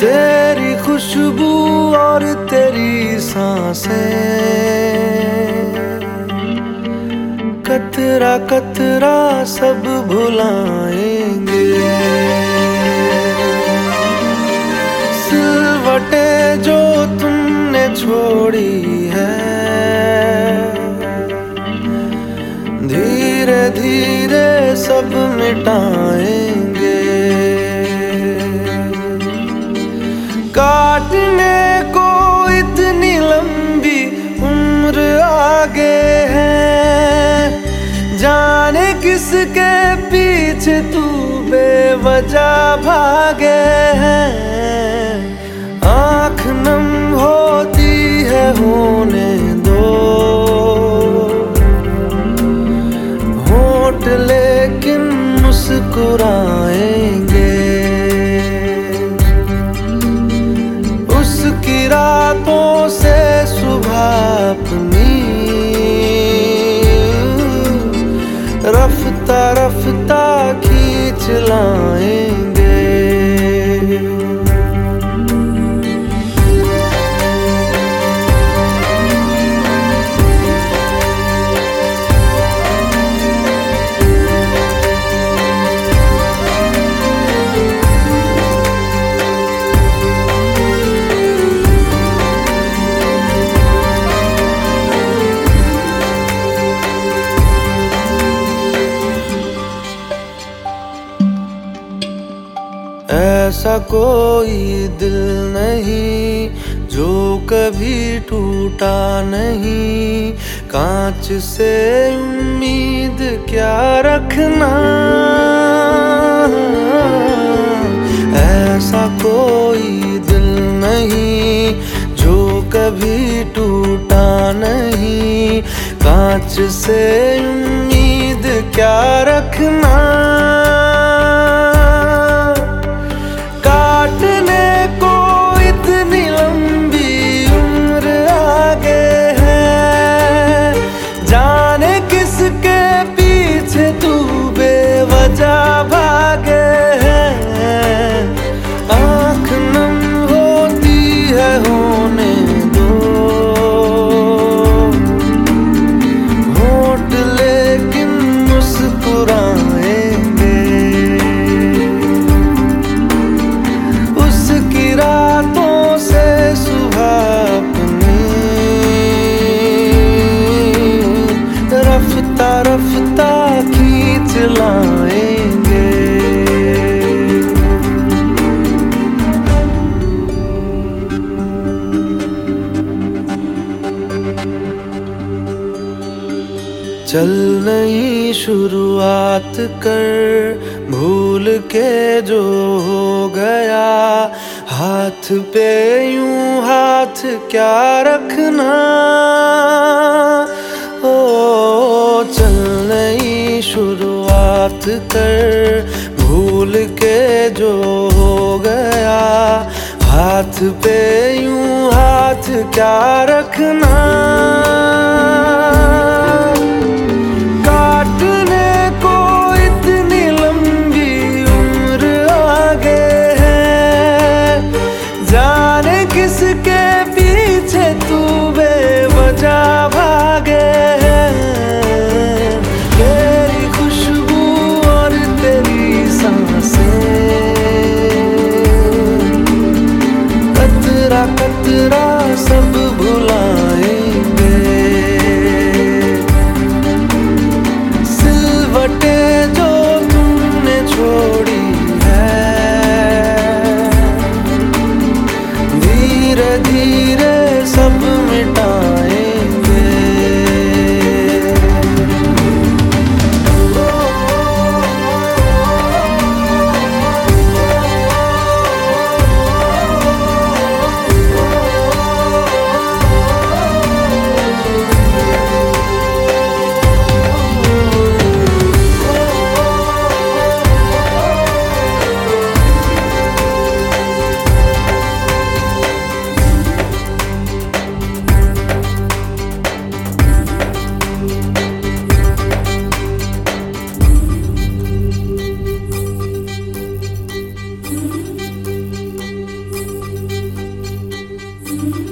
तेरी खुशबू और तेरी सांसें कतरा कतरा सब भुलाएंगे। सिलवटें जो तुमने छोड़ी है धीरे धीरे सब मिटाएंगे। काटने को इतनी लंबी उम्र आगे है, जाने किसके पीछे तू बेवजह भागे है। आँख नम होती है होने दो, होंठ लेकिन मुस्कुराएंगे। उसकी रातों से सुबह अपनी रफ्ता रफ्ता खींच लाएंगे। ऐसा कोई दिल नहीं जो कभी टूटा नहीं, कांच से उम्मीद क्या रखना। ऐसा कोई दिल नहीं जो कभी टूटा नहीं, कांच से उम्मीद क्या रखना। काटने को इतनी लंबी उम्र आगे है, जाने किसके पीछे तू बेवजह भागे है। आँख नम होती है होने दो, होंठ लेकिन मुस्कुराएंगे। रातों से सुबह अपनी रफ्ता रफ्ता खींच लाएंगे। चल नई शुरुआत कर, भूल के जो हो गया हाथ पे यूं हाथ क्या रखना। ओ चल नई शुरुआत कर, भूल के जो हो गया हाथ पे यूं हाथ क्या रखना। काटने को इतनी लंबी उम्र आगे है, जाने किसके पीछे तू बेवजह भागे है। तेरी खुशबू और तेरी सांसें कतरा कतरा सब भुलाएंगे। है।